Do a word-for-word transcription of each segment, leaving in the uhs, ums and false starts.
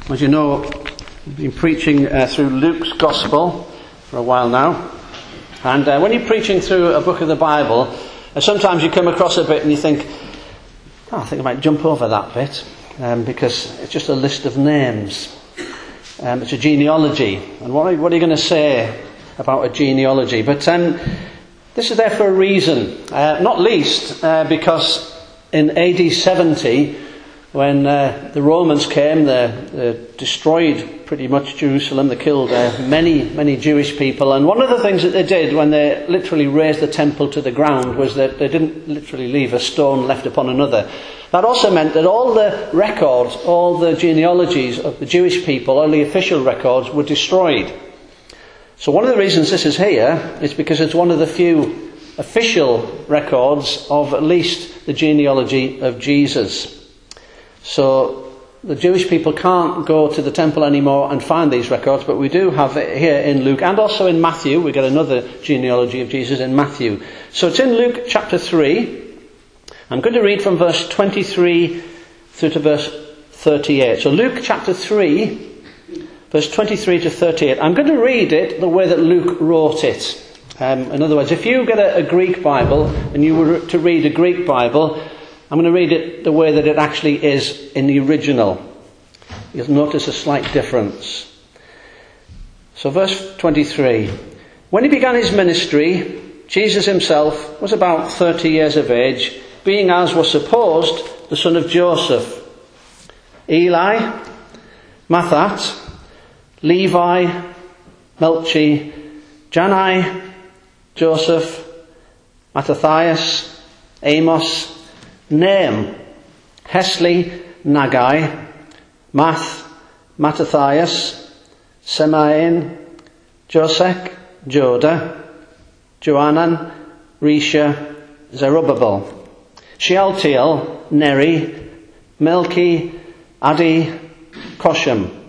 As you know, I've been preaching uh, through Luke's Gospel for a while now. And uh, when you're preaching through a book of the Bible, uh, sometimes you come across a bit and you think, oh, I think I might jump over that bit, um, because it's just a list of names. Um, it's a genealogy. And what are, what are you going to say about a genealogy? But um, this is there for a reason. Uh, not least uh, because in A D seventy, when uh, the Romans came, they, they destroyed pretty much Jerusalem. They killed uh, many, many Jewish people. And one of the things that they did when they literally razed the temple to the ground was that they didn't literally leave a stone left upon another. That also meant that all the records, all the genealogies of the Jewish people, all the official records, were destroyed. So one of the reasons this is here is because it's one of the few official records of at least the genealogy of Jesus. So the Jewish people can't go to the temple anymore and find these records, but we do have it here in Luke and also in Matthew. We get another genealogy of Jesus in Matthew. So it's in Luke chapter three. I'm going to read from verse twenty-three through to verse thirty-eight. So Luke chapter three, verse twenty-three to thirty-eight. I'm going to read it the way that Luke wrote it. Um, in other words, if you get a, a Greek Bible and you were to read a Greek Bible, I'm going to read it the way that it actually is in the original. You'll notice a slight difference. So verse twenty-three. When he began his ministry, Jesus himself was about thirty years of age, being as was supposed the son of Joseph. Eli, Matthat, Levi, Melchi, Jannai, Joseph, Mattathias, Amos, Nahum, Hesli, Nagai, Math, Mattathias, Semain, Josek, Joda, Johanan, Risha, Zerubbabel, Shealtiel, Neri, Melchi, Adi, Koshem,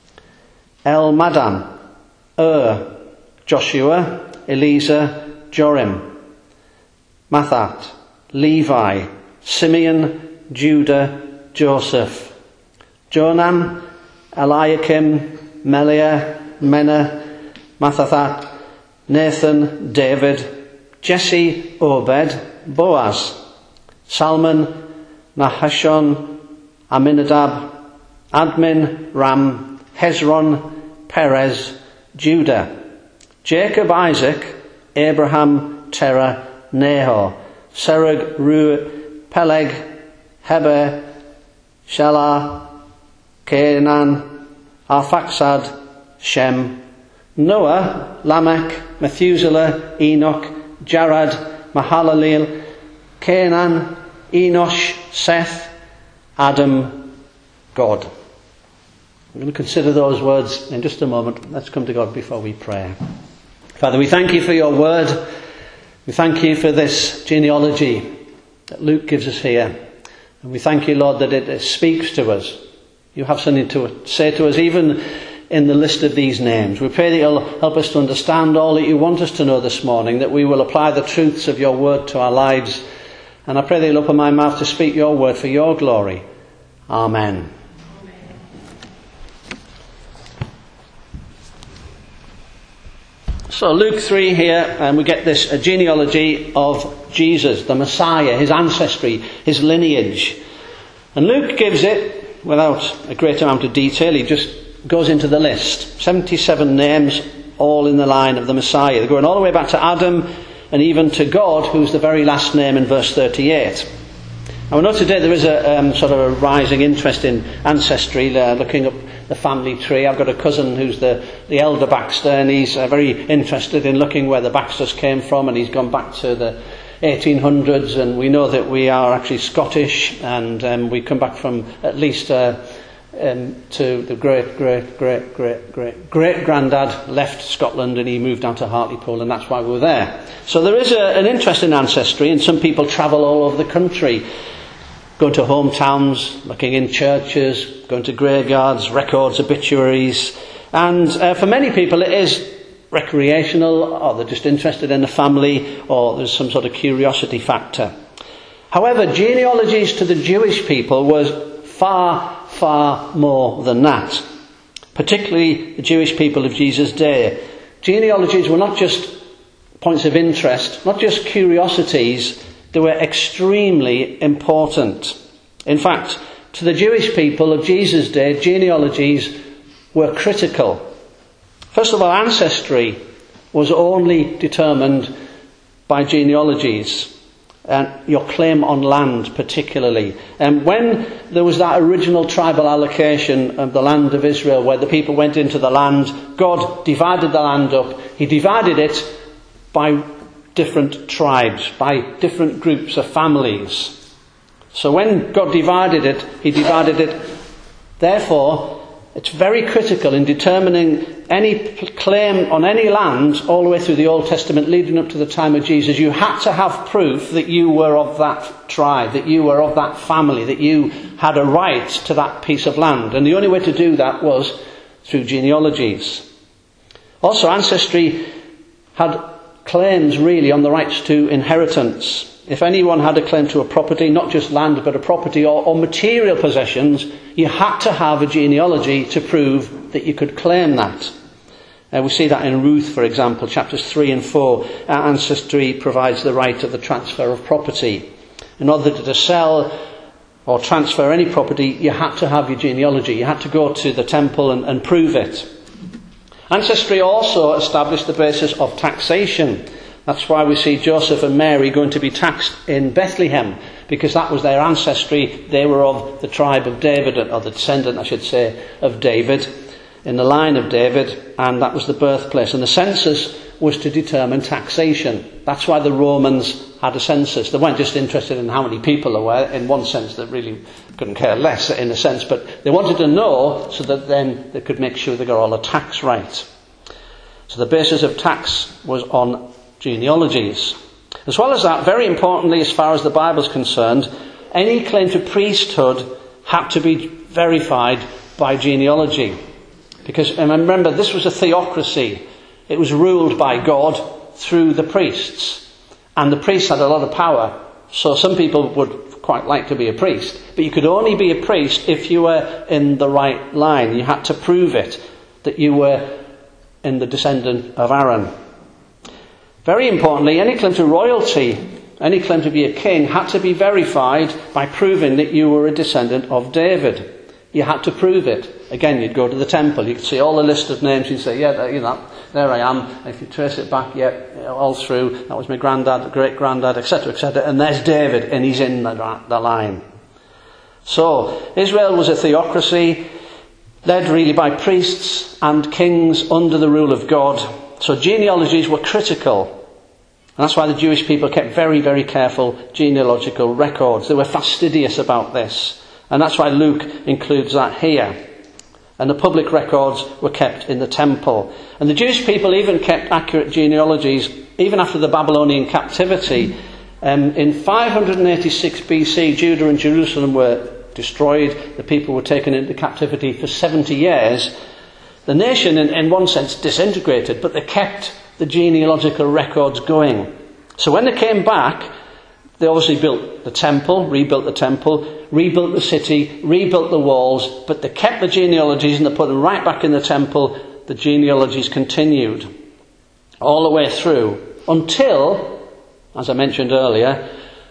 El-Madan, Ur, Joshua, Eliezer, Jorim, Matthat, Levi, Simeon, Judah, Joseph, Jonam, Eliakim, Meliah, Menah, Mattathat, Nathan, David, Jesse, Obed, Boaz, Salmon, Nahashon, Aminadab, Admin, Ram, Hezron, Perez, Judah, Jacob, Isaac, Abraham, Terah, Nahor, Serug, Ru, Peleg, Heber, Shelah, Canaan, Arphaxad, Shem, Noah, Lamech, Methuselah, Enoch, Jared, Mahalaleel, Canaan, Enosh, Seth, Adam, God. We're going to consider those words in just a moment. Let's come to God before we pray. Father, we thank you for your word. We thank you for this genealogy that Luke gives us here. And we thank you, Lord, that it, it speaks to us. You have something to say to us, even in the list of these names. We pray that you'll help us to understand all that you want us to know this morning, that we will apply the truths of your word to our lives. And I pray that you'll open my mouth to speak your word for your glory. Amen. So Luke three here, and we get this a genealogy of Jesus, the Messiah, his ancestry, his lineage. And Luke gives it without a great amount of detail. He just goes into the list. seventy-seven names, all in the line of the Messiah. They're going all the way back to Adam and even to God, who's the very last name in verse thirty-eight. Now we know today there is a um, sort of a rising interest in ancestry, uh, looking up the family tree. I've got a cousin who's the, the elder Baxter, and he's uh, very interested in looking where the Baxters came from, and he's gone back to the eighteen hundreds, and we know that we are actually Scottish, and um, we come back from at least uh, um, to the great, great, great, great, great, great granddad left Scotland and he moved down to Hartlepool, and that's why we were there. So there is a, an interest in ancestry, and some people travel all over the country, going to hometowns, looking in churches, going to graveyards, records, obituaries. And uh, for many people it is recreational, or they're just interested in the family, or there's some sort of curiosity factor. However, genealogies to the Jewish people was far, far more than that. Particularly the Jewish people of Jesus' day. Genealogies were not just points of interest, not just curiosities, they were extremely important. In fact, to the Jewish people of Jesus' day, genealogies were critical. First of all, ancestry was only determined by genealogies. And your claim on land particularly. And when there was that original tribal allocation of the land of Israel, where the people went into the land, God divided the land up. He divided it by different tribes, by different groups of families. So when God divided it, he divided it. Therefore, it's very critical in determining any claim on any land all the way through the Old Testament leading up to the time of Jesus. You had to have proof that you were of that tribe, that you were of that family, that you had a right to that piece of land. And the only way to do that was through genealogies. Also, ancestry had claims really on the rights to inheritance. If anyone had a claim to a property, not just land, but a property or, or material possessions, you had to have a genealogy to prove that you could claim that. Uh, we see that in Ruth, for example, chapters three and four. Our ancestry provides the right of the transfer of property. In order to sell or transfer any property, you had to have your genealogy. You had to go to the temple and, and prove it. Ancestry also established the basis of taxation. That's why we see Joseph and Mary going to be taxed in Bethlehem, because that was their ancestry. They were of the tribe of David, or the descendant, I should say, of David, in the line of David, and that was the birthplace. And the census was to determine taxation. That's why the Romans had a census. They weren't just interested in how many people there were. In one sense, they really couldn't care less, in a sense, but they wanted to know so that then they could make sure they got all the tax right. So the basis of tax was on genealogies. As well as that, very importantly, as far as the Bible is concerned, any claim to priesthood had to be verified by genealogy. Because, and remember, this was a theocracy. It was ruled by God through the priests. And the priests had a lot of power. So some people would quite like to be a priest. But you could only be a priest if you were in the right line. You had to prove it, that you were in the descendant of Aaron. Very importantly, any claim to royalty, any claim to be a king, had to be verified by proving that you were a descendant of David. You had to prove it. Again, you'd go to the temple, you'd see all the list of names, you'd say, yeah, there, you know, there I am. And if you trace it back, yeah, all through, that was my granddad, great-granddad, et cetera, et cetera. And there's David, and he's in the, the line. So, Israel was a theocracy, led really by priests and kings under the rule of God. So genealogies were critical. And that's why the Jewish people kept very, very careful genealogical records. They were fastidious about this. And that's why Luke includes that here. And the public records were kept in the temple. And the Jewish people even kept accurate genealogies even after the Babylonian captivity. Um, in five hundred eighty-six B C, Judah and Jerusalem were destroyed. The people were taken into captivity for seventy years. The nation, in, in one sense, disintegrated, but they kept the genealogical records going. So when they came back, they obviously built the temple, rebuilt the temple, rebuilt the city, rebuilt the walls, but they kept the genealogies and they put them right back in the temple. The genealogies continued all the way through until, as I mentioned earlier,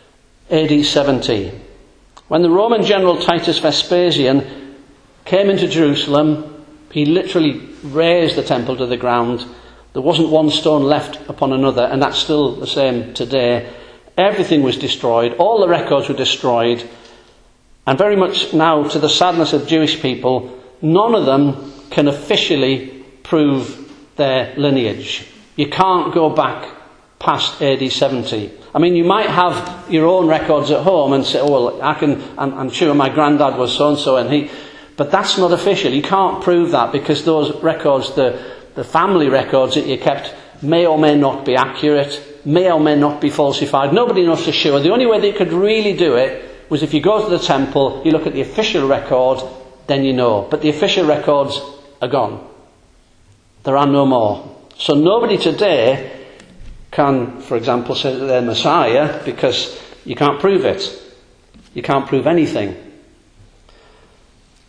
A D seventy. When the Roman general Titus Vespasian came into Jerusalem, he literally razed the temple to the ground. There wasn't one stone left upon another, and that's still the same today. Everything was destroyed. All the records were destroyed. And very much now, to the sadness of Jewish people, none of them can officially prove their lineage. You can't go back past A D seventy. I mean, you might have your own records at home and say, oh, well, I can, I'm, I'm sure my granddad was so-and-so, and he... But that's not official. You can't prove that because those records, the, the family records that you kept, may or may not be accurate, may or may not be falsified. Nobody knows for sure. The only way they could really do it was if you go to the temple, you look at the official record, then you know. But the official records are gone. There are no more. So nobody today can, for example, say that they're Messiah because you can't prove it. You can't prove anything.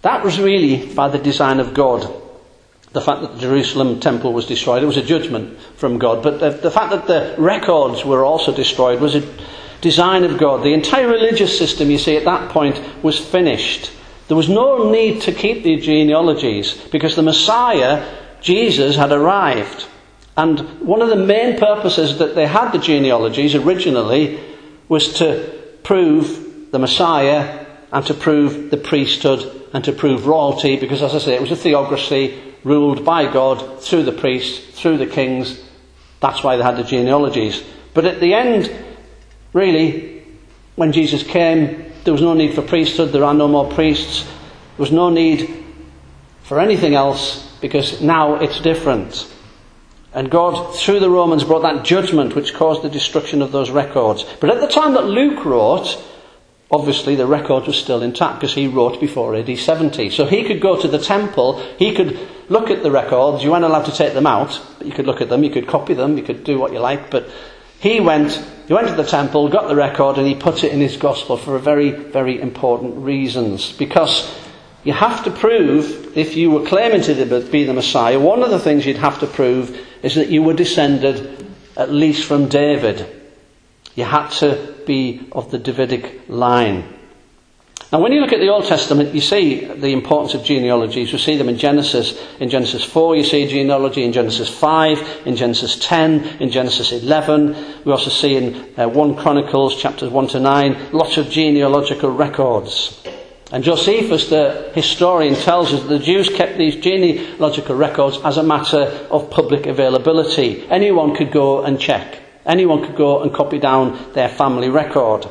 That was really by the design of God. The fact that the Jerusalem temple was destroyed, it was a judgment from God. But the, the fact that the records were also destroyed was a design of God. The entire religious system, you see, at that point was finished. There was no need to keep the genealogies because the Messiah, Jesus, had arrived. And one of the main purposes that they had the genealogies originally was to prove the Messiah and to prove the priesthood and to prove royalty, because, as I say, it was a theocracy ruled by God through the priests, through the kings. That's why they had the genealogies. But at the end, really, when Jesus came, there was no need for priesthood. There are no more priests. There was no need for anything else, because now it's different. And God, through the Romans, brought that judgment which caused the destruction of those records. But at the time that Luke wrote, obviously the record was still intact, because he wrote before A D seventy. So he could go to the temple, he could look at the records. You weren't allowed to take them out, but you could look at them, you could copy them, you could do what you like. But he went, he went to the temple, got the record, and he put it in his gospel for very, very important reasons. Because you have to prove, if you were claiming to be the Messiah, one of the things you'd have to prove is that you were descended at least from David. You had to be of the Davidic line. Now, when you look at the Old Testament, you see the importance of genealogies. You see them in Genesis. In Genesis four, you see a genealogy. In Genesis five, in Genesis ten, in Genesis eleven. We also see in uh, First Chronicles, chapters one to nine, lots of genealogical records. And Josephus, the historian, tells us that the Jews kept these genealogical records as a matter of public availability. Anyone could go and check. Anyone could go and copy down their family record.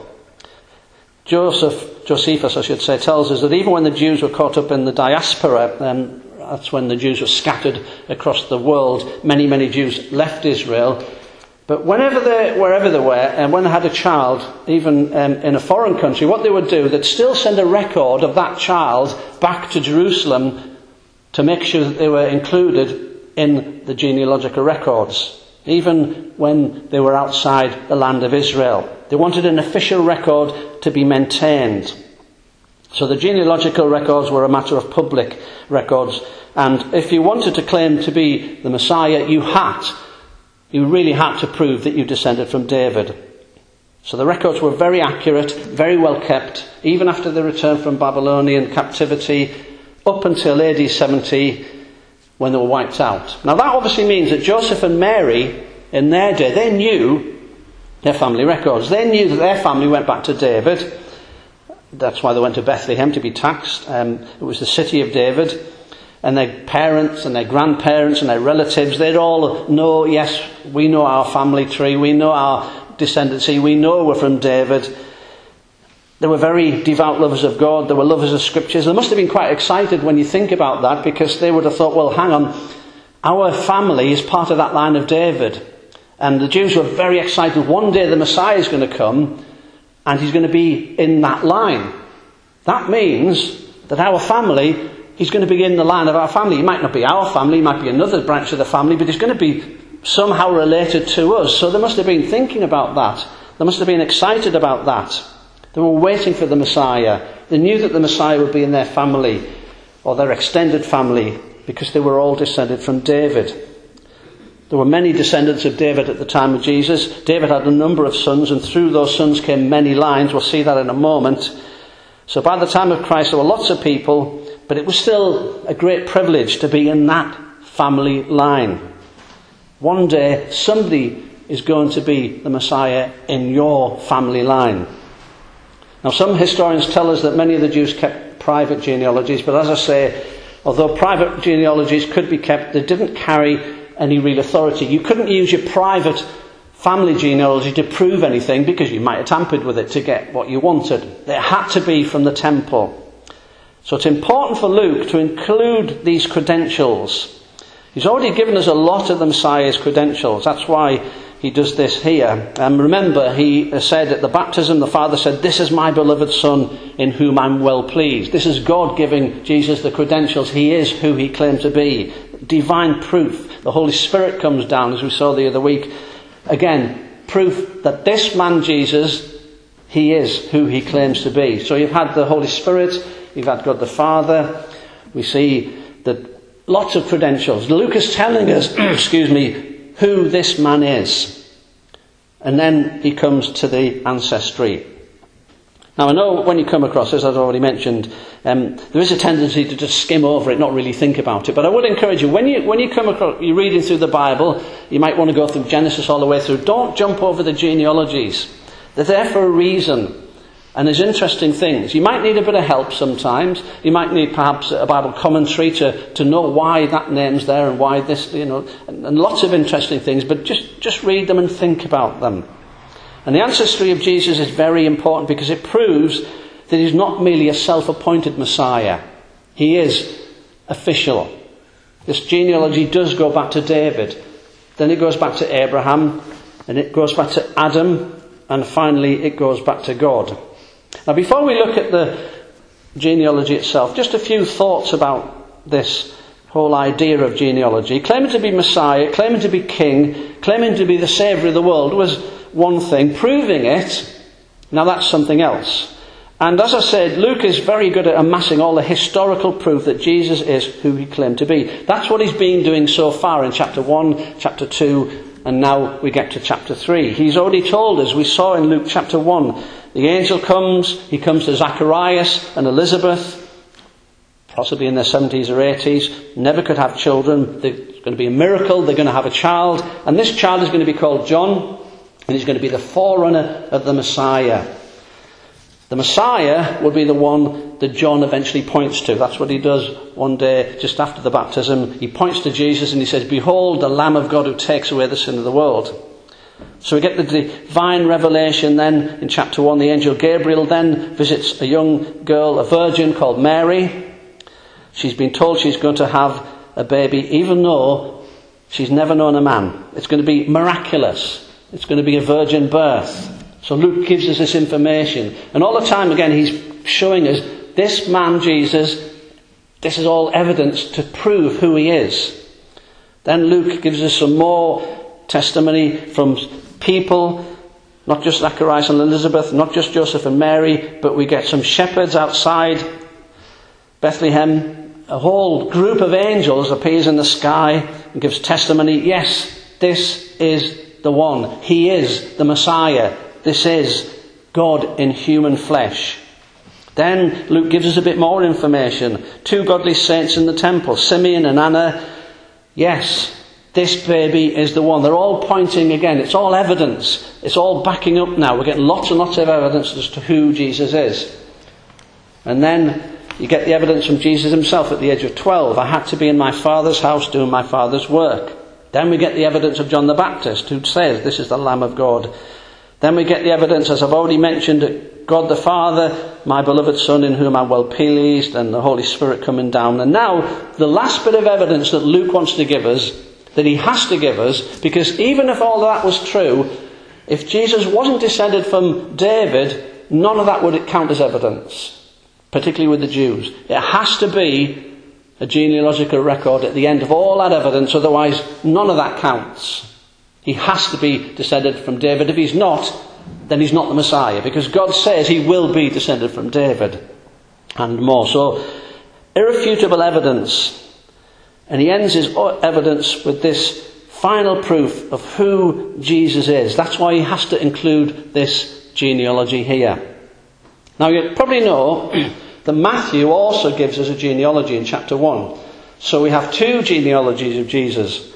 Joseph, Josephus, I should say, tells us that even when the Jews were caught up in the diaspora, um, that's when the Jews were scattered across the world, many, many Jews left Israel. But whenever they, wherever they were, and when they had a child, even um, in a foreign country, what they would do, they'd still send a record of that child back to Jerusalem to make sure that they were included in the genealogical records, even when they were outside the land of Israel. They wanted an official record to be maintained. So the genealogical records were a matter of public records. And if you wanted to claim to be the Messiah, you had, you really had to prove that you descended from David. So the records were very accurate, very well kept, even after the return from Babylonian captivity, up until A D seventy, when they were wiped out. Now that obviously means that Joseph and Mary, in their day, they knew their family records. They knew that their family went back to David. That's why they went to Bethlehem, to be taxed. Um, it was the city of David. And their parents and their grandparents and their relatives, they'd all know, yes, we know our family tree, we know our descendancy, we know we're from David. They were very devout lovers of God, they were lovers of scriptures. They must have been quite excited when you think about that, because they would have thought, well, hang on, our family is part of that line of David. And the Jews were very excited. One day the Messiah is going to come and he's going to be in that line. That means that our family, he's going to be in the line of our family. He might not be our family, he might be another branch of the family, but he's going to be somehow related to us. So they must have been thinking about that. They must have been excited about that. They were waiting for the Messiah. They knew that the Messiah would be in their family, or their extended family, because they were all descended from David. There were many descendants of David at the time of Jesus. David had a number of sons, and through those sons came many lines. We'll see that in a moment. So by the time of Christ, there were lots of people, but it was still a great privilege to be in that family line. One day, somebody is going to be the Messiah in your family line. Now, some historians tell us that many of the Jews kept private genealogies, but as I say, although private genealogies could be kept, they didn't carry any real authority. You couldn't use your private family genealogy to prove anything, because you might have tampered with it to get what you wanted. It had to be from the temple. So it's important for Luke to include these credentials. He's already given us a lot of the Messiah's credentials. That's why he does this here. And remember, he said at the baptism, the Father said, "This is my beloved Son in whom I'm well pleased." This is God giving Jesus the credentials. He is who he claimed to be. Divine proof. The Holy Spirit comes down, as we saw the other week. Again, proof that this man Jesus, he is who he claims to be. So you've had the Holy Spirit, You've had God the Father. We see that lots of credentials. Luke is telling us, excuse me, who this man is. And then he comes to the ancestry. Now I know when you come across this, as I've already mentioned, um, there is a tendency to just skim over it, not really think about it. But I would encourage you, when you when you come across, you're reading through the Bible, you might want to go through Genesis all the way through. Don't jump over the genealogies. They're there for a reason. And there's interesting things. You might need a bit of help sometimes. You might need perhaps a Bible commentary to, to know why that name's there and why this, you know, and, and lots of interesting things. But just, just read them and think about them. And the ancestry of Jesus is very important because it proves that he's not merely a self-appointed Messiah. He is official. This genealogy does go back to David. Then it goes back to Abraham. And it goes back to Adam. And finally it goes back to God. Now before we look at the genealogy itself, just a few thoughts about this whole idea of genealogy. Claiming to be Messiah, claiming to be king, claiming to be the Saviour of the world was one thing. Proving it, now that's something else. And as I said, Luke is very good at amassing all the historical proof that Jesus is who he claimed to be. That's what he's been doing so far in chapter one, chapter two, and now we get to chapter three. He's already told us, we saw in Luke chapter one, the angel comes, he comes to Zacharias and Elizabeth, possibly in their seventies or eighties, never could have children. There's going to be a miracle, they're going to have a child, and this child is going to be called John, and he's going to be the forerunner of the Messiah. The Messiah will be the one that John eventually points to. That's what he does one day just after the baptism. He points to Jesus and he says, "Behold, the Lamb of God who takes away the sin of the world." So we get the divine revelation then in chapter one. The angel Gabriel then visits a young girl, a virgin called Mary. She's been told she's going to have a baby even though she's never known a man. It's going to be miraculous. It's going to be a virgin birth. So Luke gives us this information. And all the time again he's showing us this man Jesus, this is all evidence to prove who he is. Then Luke gives us some more testimony from people, not just Zacharias and Elizabeth, not just Joseph and Mary, but we get some shepherds outside Bethlehem. A whole group of angels appears in the sky and gives testimony. Yes, this is the one. He is the Messiah. This is God in human flesh. Then Luke gives us a bit more information. Two godly saints in the temple, Simeon and Anna. Yes, this baby is the one. They're all pointing again. It's all evidence. It's all backing up now. We're getting lots and lots of evidence as to who Jesus is. And then you get the evidence from Jesus himself at the age of twelve. I had to be in my Father's house doing my Father's work. Then we get the evidence of John the Baptist who says this is the Lamb of God. Then we get the evidence, as I've already mentioned, God the Father, my beloved Son in whom I'm well pleased, and the Holy Spirit coming down. And now the last bit of evidence that Luke wants to give us, that he has to give us, because even if all that was true, if Jesus wasn't descended from David, none of that would count as evidence, particularly with the Jews. It has to be a genealogical record at the end of all that evidence, otherwise none of that counts. He has to be descended from David. If he's not, then he's not the Messiah, because God says he will be descended from David and more. So, irrefutable evidence. And he ends his evidence with this final proof of who Jesus is. That's why he has to include this genealogy here. Now you probably know that Matthew also gives us a genealogy in chapter one. So we have two genealogies of Jesus.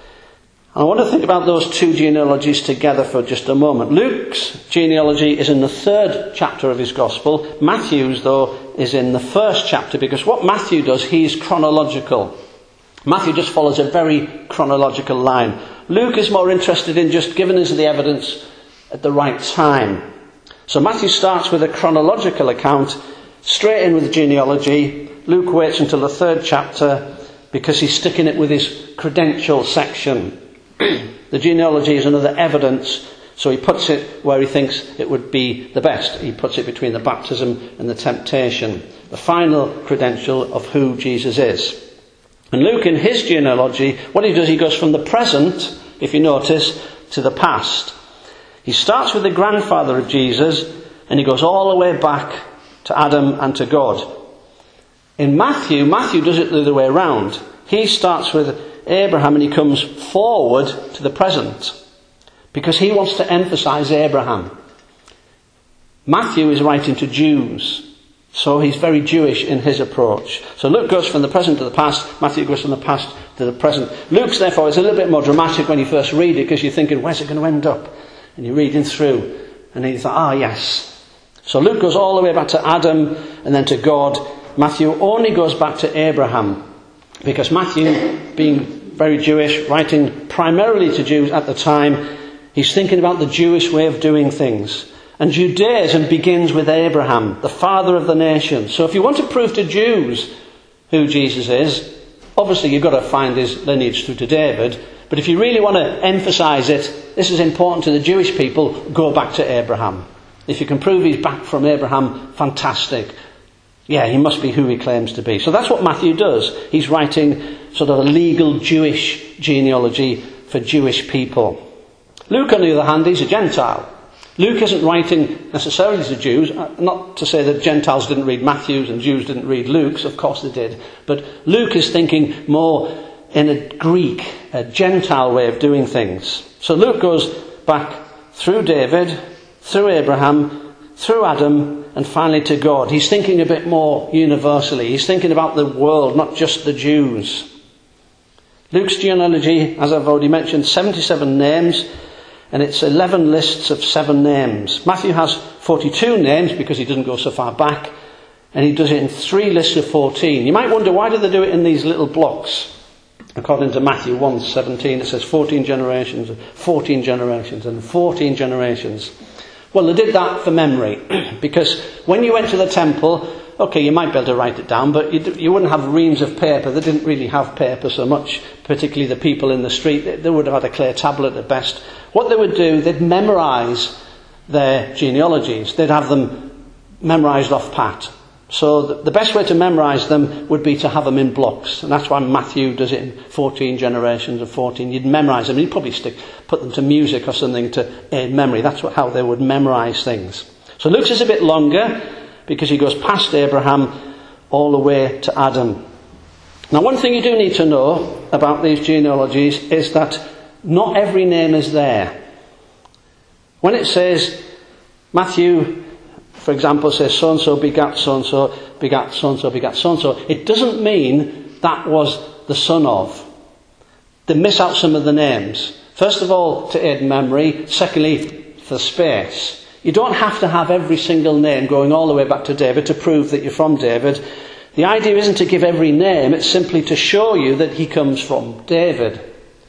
I want to think about those two genealogies together for just a moment. Luke's genealogy is in the third chapter of his gospel. Matthew's, though, is in the first chapter, because what Matthew does, he's chronological. Matthew just follows a very chronological line. Luke is more interested in just giving us the evidence at the right time. So Matthew starts with a chronological account, straight in with the genealogy. Luke waits until the third chapter because he's sticking it with his credential section. The genealogy is another evidence, so he puts it where he thinks it would be the best. He puts it between the baptism and the temptation, the final credential of who Jesus is. And Luke, in his genealogy, what he does, he goes from the present, if you notice, to the past. He starts with the grandfather of Jesus, and he goes all the way back to Adam and to God. In Matthew, Matthew does it the other way around. He starts with Abraham and he comes forward to the present because he wants to emphasize Abraham. Matthew is writing to Jews, so he's very Jewish in his approach. So Luke goes from the present to the past, Matthew goes from the past to the present. Luke's, therefore, is a little bit more dramatic when you first read it because you're thinking, where's it going to end up? And you're reading through, and then you think, ah, yes. So Luke goes all the way back to Adam and then to God. Matthew only goes back to Abraham because Matthew, being very Jewish, writing primarily to Jews at the time, he's thinking about the Jewish way of doing things. And Judaism begins with Abraham, the father of the nation. So if you want to prove to Jews who Jesus is, obviously you've got to find his lineage through to David. But if you really want to emphasize it, this is important to the Jewish people, go back to Abraham. If you can prove he's back from Abraham, fantastic. Yeah, he must be who he claims to be. So that's what Matthew does. He's writing sort of a legal Jewish genealogy for Jewish people. Luke, on the other hand, he's a Gentile. Luke isn't writing necessarily to Jews, not to say that Gentiles didn't read Matthew's and Jews didn't read Luke's, of course they did. But Luke is thinking more in a Greek, a Gentile way of doing things. So Luke goes back through David, through Abraham, through Adam, and finally to God. He's thinking a bit more universally. He's thinking about the world, not just the Jews. Luke's genealogy, as I've already mentioned, seventy-seven names. And it's eleven lists of seven names. Matthew has forty-two names because he doesn't go so far back. And he does it in three lists of fourteen. You might wonder, why do they do it in these little blocks? According to Matthew one seventeen, it says fourteen generations, fourteen generations, and fourteen generations. Well, they did that for memory. Because when you went to the temple, okay, you might be able to write it down, but you, you wouldn't have reams of paper. They didn't really have paper so much, particularly the people in the street. They, they would have had a clay tablet at best. What they would do, they'd memorise their genealogies. They'd have them memorised off pat. So the, the best way to memorise them would be to have them in blocks. And that's why Matthew does it in fourteen generations of fourteen. You'd memorise them. You'd probably stick, put them to music or something to aid memory. That's what, how they would memorise things. So Luke's is a bit longer because he goes past Abraham all the way to Adam. Now, one thing you do need to know about these genealogies is that not every name is there. When it says, Matthew, for example, says so-and-so begat so-and-so, begat so-and-so, begat so-and-so, it doesn't mean that was the son of. They miss out some of the names. First of all, to aid memory. Secondly, for space. You don't have to have every single name going all the way back to David to prove that you're from David. The idea isn't to give every name, it's simply to show you that he comes from David.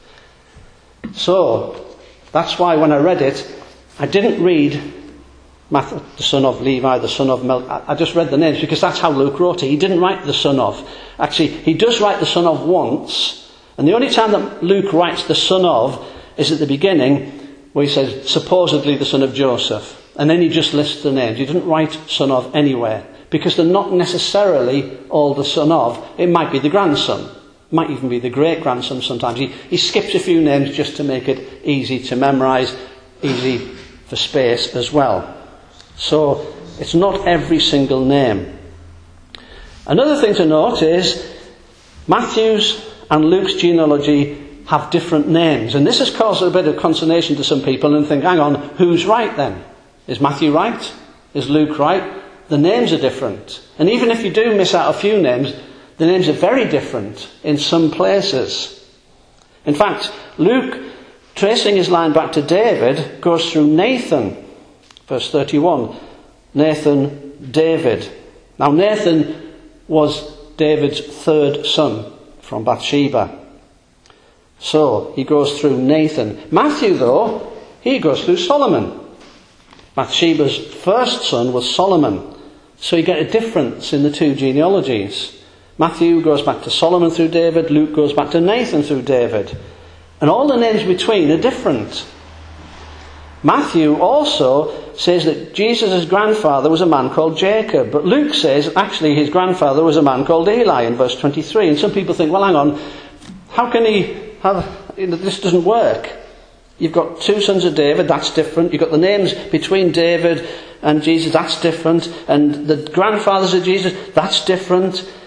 So, that's why when I read it, I didn't read Matthew, the son of Levi, the son of Melch. I just read the names because that's how Luke wrote it. He didn't write the son of. Actually, he does write the son of once, and the only time that Luke writes the son of is at the beginning, where he says, supposedly the son of Joseph. And then he just lists the names. He didn't write son of anywhere, because they're not necessarily all the son of. It might be the grandson. It might even be the great-grandson sometimes. He, he skips a few names just to make it easy to memorise, easy for space as well. So, it's not every single name. Another thing to note is, Matthew's and Luke's genealogy have different names. And this has caused a bit of consternation to some people and think, hang on, who's right then? Is Matthew right? Is Luke right? The names are different. And even if you do miss out a few names, the names are very different in some places. In fact, Luke, tracing his line back to David, goes through Nathan. Verse thirty-one. Nathan, David. Now Nathan was David's third son from Bathsheba. So, he goes through Nathan. Matthew, though, he goes through Solomon. Bathsheba's first son was Solomon. So you get a difference in the two genealogies. Matthew goes back to Solomon through David. Luke goes back to Nathan through David. And all the names between are different. Matthew also says that Jesus' grandfather was a man called Jacob. But Luke says actually his grandfather was a man called Eli in verse twenty-three. And some people think, well, hang on, how can he have, you know, this doesn't work. You've got two sons of David, that's different. You've got the names between David and Jesus, that's different. And the grandfathers of Jesus, that's different.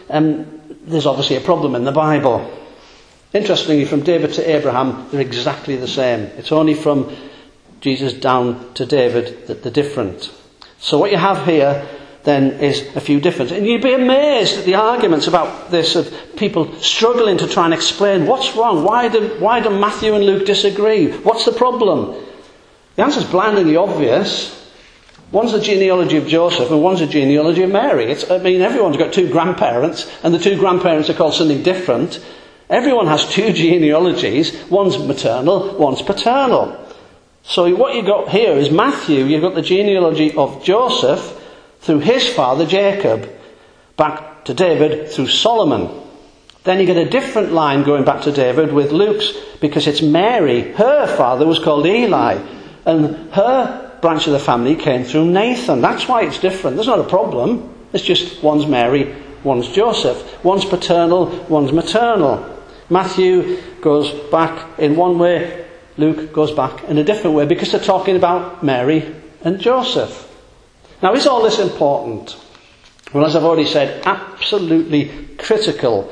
um, there's obviously a problem in the Bible. Interestingly, from David to Abraham, they're exactly the same. It's only from Jesus down to David that they're different. So what you have here then is a few differences. And you'd be amazed at the arguments about this, of people struggling to try and explain what's wrong. Why do, why do Matthew and Luke disagree? What's the problem? The answer's blindingly obvious. One's the genealogy of Joseph and one's the genealogy of Mary. It's, I mean, everyone's got two grandparents, and the two grandparents are called something different. Everyone has two genealogies. One's maternal, one's paternal. So what you've got here is Matthew, you've got the genealogy of Joseph through his father Jacob, back to David through Solomon. Then you get a different line going back to David with Luke's, because it's Mary. Her father was called Eli, and her branch of the family came through Nathan. That's why it's different. There's not a problem. It's just one's Mary, one's Joseph. One's paternal, one's maternal. Matthew goes back in one way, Luke goes back in a different way, because they're talking about Mary and Joseph. Now, is all this important? Well, as I've already said, absolutely critical,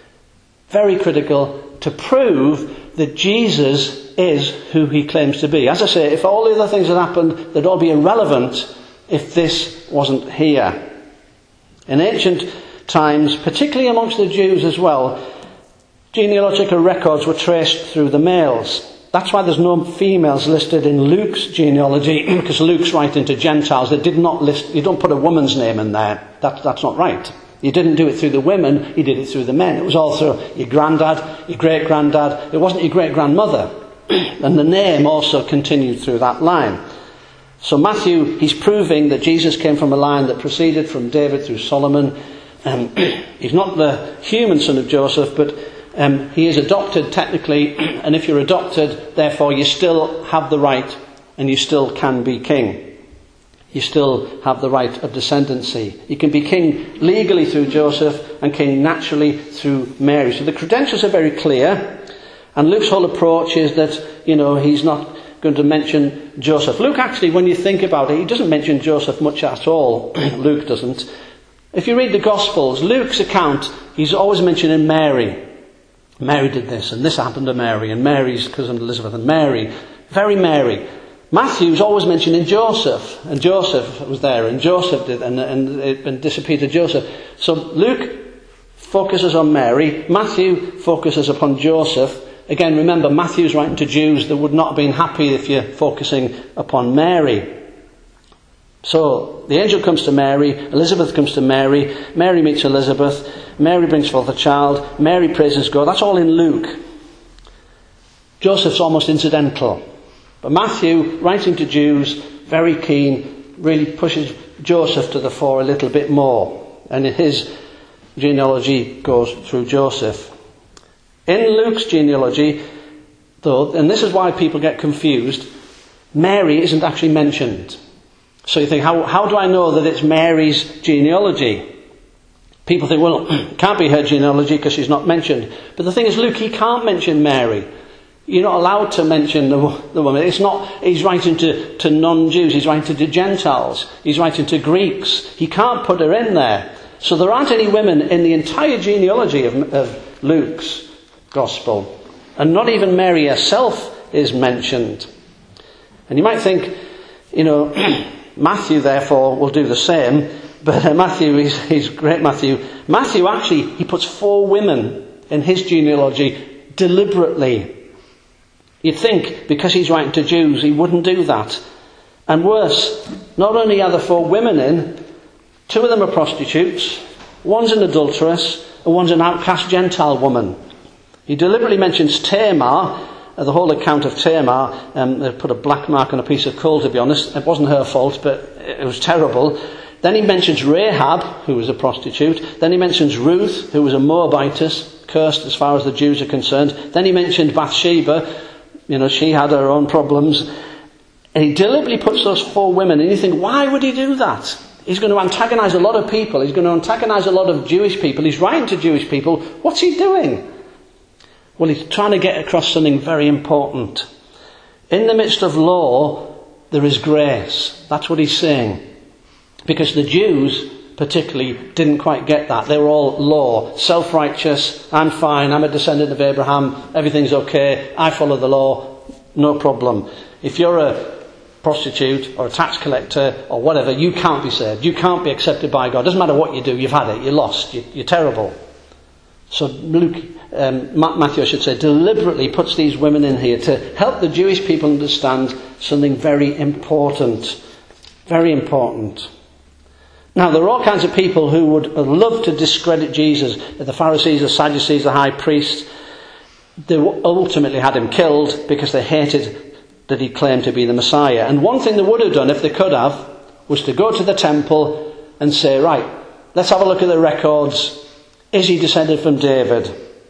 very critical, to prove that Jesus is who he claims to be. As I say, if all the other things had happened, they'd all be irrelevant if this wasn't here. In ancient times, particularly amongst the Jews as well, genealogical records were traced through the males. That's why there's no females listed in Luke's genealogy, because Luke's writing to Gentiles. They did not list, you don't put a woman's name in there. That, that's not right. You didn't do it through the women, you did it through the men. It was all through your granddad, your great-granddad. It wasn't your great-grandmother. And the name also continued through that line. So Matthew, he's proving that Jesus came from a line that proceeded from David through Solomon. Um, he's not the human son of Joseph, but Um, he is adopted technically, and if you're adopted, therefore you still have the right, and you still can be king. You still have the right of descendancy. You can be king legally through Joseph and king naturally through Mary. So the credentials are very clear, and Luke's whole approach is that, you know, he's not going to mention Joseph. Luke actually, when you think about it, he doesn't mention Joseph much at all. Luke doesn't. If you read the Gospels, Luke's account, he's always mentioning Mary. Mary did this, and this happened to Mary, and Mary's cousin Elizabeth, and Mary. Very Mary. Matthew's always mentioning Joseph, and Joseph was there, and Joseph did, and, and it and disappeared to Joseph. So Luke focuses on Mary. Matthew focuses upon Joseph. Again, remember, Matthew's writing to Jews that would not have been happy if you're focusing upon Mary. So the angel comes to Mary, Elizabeth comes to Mary, Mary meets Elizabeth, Mary brings forth a child, Mary praises God. That's all in Luke. Joseph's almost incidental. But Matthew, writing to Jews, very keen, really pushes Joseph to the fore a little bit more. And his genealogy goes through Joseph. In Luke's genealogy, though, and this is why people get confused, Mary isn't actually mentioned. So you think, how, how do I know that it's Mary's genealogy? People think, well, it can't be her genealogy because she's not mentioned. But the thing is, Luke, he can't mention Mary. You're not allowed to mention the, the woman. It's not, he's writing to, to non-Jews, he's writing to Gentiles, he's writing to Greeks. He can't put her in there. So there aren't any women in the entire genealogy of, of Luke's Gospel. And not even Mary herself is mentioned. And you might think, you know, Matthew, therefore, will do the same. But uh, Matthew, he's, he's great Matthew. Matthew, actually, he puts four women in his genealogy deliberately. You'd think, because he's writing to Jews, he wouldn't do that. And worse, not only are there four women in, two of them are prostitutes, one's an adulteress, and one's an outcast Gentile woman. He deliberately mentions Tamar. The whole account of Tamar, um, they put a black mark on a piece of coal, to be honest. It wasn't her fault, but it was terrible. Then he mentions Rahab, who was a prostitute. Then he mentions Ruth, who was a Moabitess, cursed as far as the Jews are concerned. Then he mentioned Bathsheba. You know, she had her own problems. And he deliberately puts those four women, and you think, why would he do that? He's going to antagonise a lot of people. He's going to antagonise a lot of Jewish people. He's writing to Jewish people. What's he doing? Well, he's trying to get across something very important. In the midst of law, there is grace. That's what he's saying. Because the Jews, particularly didn't quite get that. They were all law, self-righteous. I'm fine, I'm a descendant of Abraham, everything's okay, I follow the law, no problem. If you're a prostitute or a tax collector or whatever, you can't be saved. You can't be accepted by God. Doesn't matter what you do, you've had it, you're lost, you're, you're terrible. So Luke, um, Matthew I should say, deliberately puts these women in here to help the Jewish people understand something very important. Very important. Now, there are all kinds of people who would love to discredit Jesus. The Pharisees, the Sadducees, the high priest. They ultimately had him killed because they hated that he claimed to be the Messiah. And one thing they would have done, if they could have, was to go to the temple and say, right, let's have a look at the records. Is he descended from David?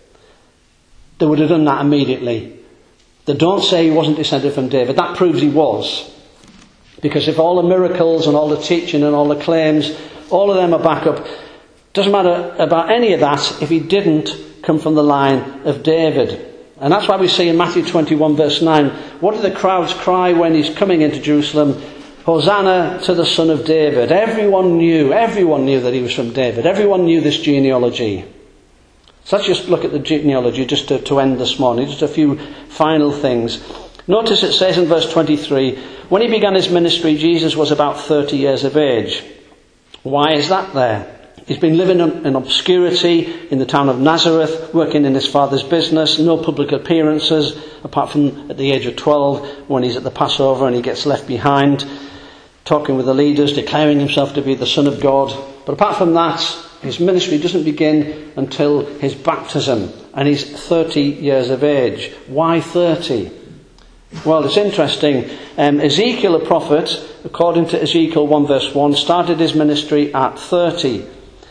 They would have done that immediately. They don't say he wasn't descended from David. That proves he was. Because if all the miracles and all the teaching and all the claims, all of them are back up, doesn't matter about any of that if he didn't come from the line of David. And that's why we see in Matthew twenty-one verse nine, what do the crowds cry when he's coming into Jerusalem? Hosanna to the Son of David. Everyone knew, everyone knew that he was from David. Everyone knew this genealogy. So let's just look at the genealogy just to, to end this morning. Just a few final things. Notice it says in verse twenty-three, when he began his ministry, Jesus was about thirty years of age. Why is that there? He's been living in obscurity in the town of Nazareth, working in his father's business, no public appearances, apart from at the age of twelve, when he's at the Passover and he gets left behind, talking with the leaders, declaring himself to be the Son of God. But apart from that, his ministry doesn't begin until his baptism, and he's thirty years of age. Why thirty? Well, it's interesting. Um, Ezekiel, a prophet, according to Ezekiel one verse one, started his ministry at thirty.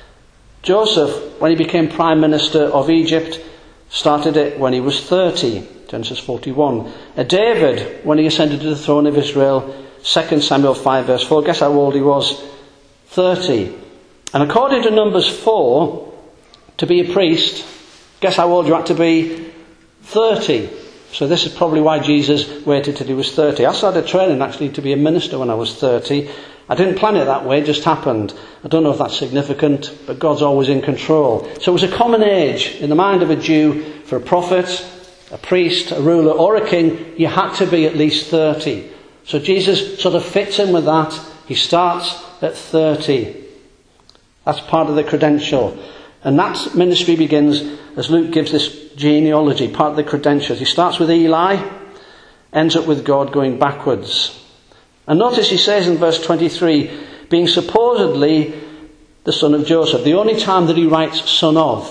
Joseph, when he became Prime Minister of Egypt, started it when he was thirty. Genesis forty-one. Uh, David, when he ascended to the throne of Israel, Second Samuel five verse four. Guess how old he was? thirty. And according to Numbers four, to be a priest, guess how old you had to be? thirty. So this is probably why Jesus waited till he was thirty. I started training actually to be a minister when I was thirty. I didn't plan it that way, it just happened. I don't know if that's significant, but God's always in control. So it was a common age in the mind of a Jew for a prophet, a priest, a ruler or a king. You had to be at least thirty. So Jesus sort of fits in with that. He starts at thirty. That's part of the credential. And that ministry begins as Luke gives this genealogy, part of the credentials. He starts with Eli, ends up with God going backwards. And notice he says in verse twenty-three, being supposedly the son of Joseph, the only time that he writes son of.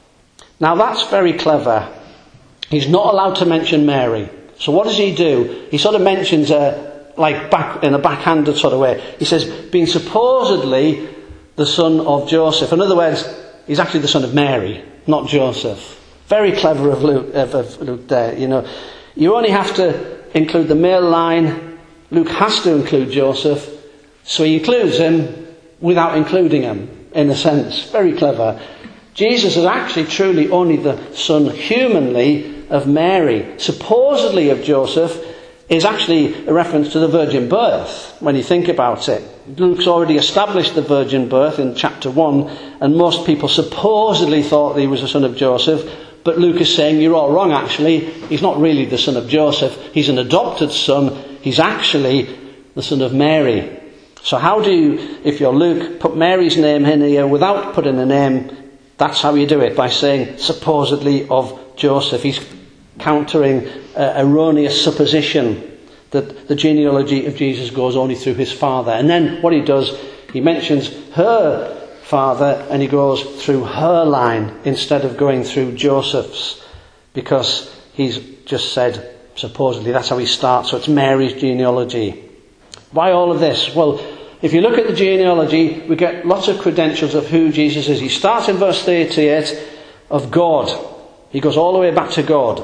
Now that's very clever. He's not allowed to mention Mary. So what does he do? He sort of mentions her like back in a backhanded sort of way. He says, being supposedly the son of Joseph. In other words, he's actually the son of Mary, not Joseph. Very clever of Luke, of, of Luke there. You know, you only have to include the male line. Luke has to include Joseph, so he includes him without including him, in a sense. Very clever. Jesus is actually truly only the son humanly of Mary. Supposedly of Joseph is actually a reference to the virgin birth, when you think about it. Luke's already established the virgin birth in chapter one, and most people supposedly thought that he was the son of Joseph. But Luke is saying, you're all wrong actually. He's not really the son of Joseph. He's an adopted son. He's actually the son of Mary. So how do you, if you're Luke, put Mary's name in here without putting a name? That's how you do it, by saying supposedly of Joseph. He's countering uh, erroneous supposition that the genealogy of Jesus goes only through his father. And then what he does, he mentions her father and he goes through her line instead of going through Joseph's, because he's just said supposedly. That's how he starts. So it's Mary's genealogy. Why all of this? Well, if you look at the genealogy, we get lots of credentials of who Jesus is. He starts in verse thirty-eight of God. He goes all the way back to God.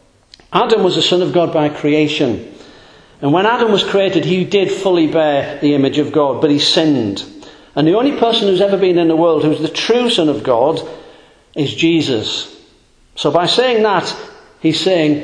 Adam was the son of God by creation. And when Adam was created, he did fully bear the image of God, but he sinned. And the only person who's ever been in the world who's the true Son of God is Jesus. So by saying that, he's saying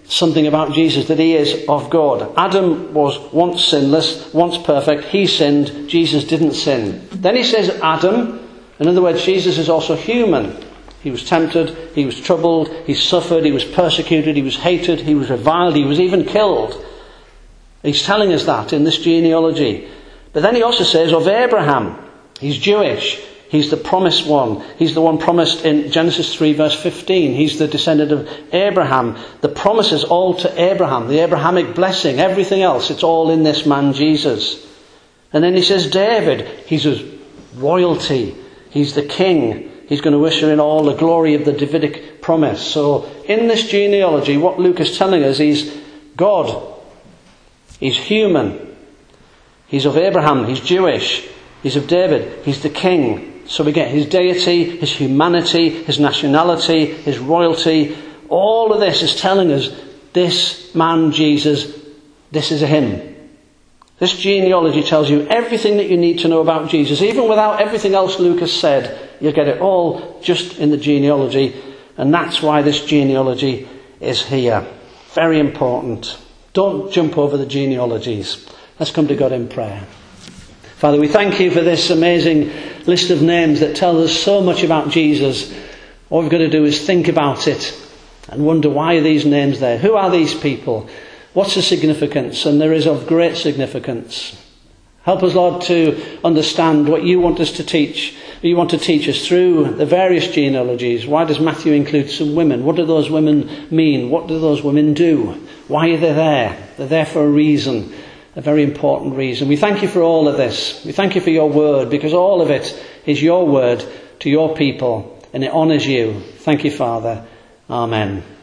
something about Jesus, that he is of God. Adam was once sinless, once perfect. He sinned. Jesus didn't sin. Then he says Adam. In other words, Jesus is also human. He was tempted, he was troubled, he suffered, he was persecuted, he was hated, he was reviled, he was even killed. He's telling us that in this genealogy. But then he also says of Abraham. He's Jewish. He's the promised one. He's the one promised in Genesis three verse fifteen. He's the descendant of Abraham. The promises all to Abraham. The Abrahamic blessing. Everything else. It's all in this man Jesus. And then he says David. He's his royalty. He's the king. He's going to usher in all the glory of the Davidic promise. So in this genealogy, what Luke is telling us, he's God. He's human. He's of Abraham. He's Jewish. He's of David. He's the king. So we get his deity, his humanity, his nationality, his royalty. All of this is telling us this man Jesus, this is him. This genealogy tells you everything that you need to know about Jesus. Even without everything else Luke has said, you'll get it all just in the genealogy. And that's why this genealogy is here. Very important. Don't jump over the genealogies. Let's come to God in prayer. Father, we thank you for this amazing list of names that tell us so much about Jesus. All we've got to do is think about it and wonder, why are these names there? Who are these people? What's the significance? And there is of great significance. Help us, Lord, to understand what you want us to teach. You want to teach us through the various genealogies. Why does Matthew include some women? What do those women mean? What do those women do? Why are they there? They're there for a reason. A very important reason. We thank you for all of this. We thank you for your word, because all of it is your word to your people and it honours you. Thank you, Father. Amen.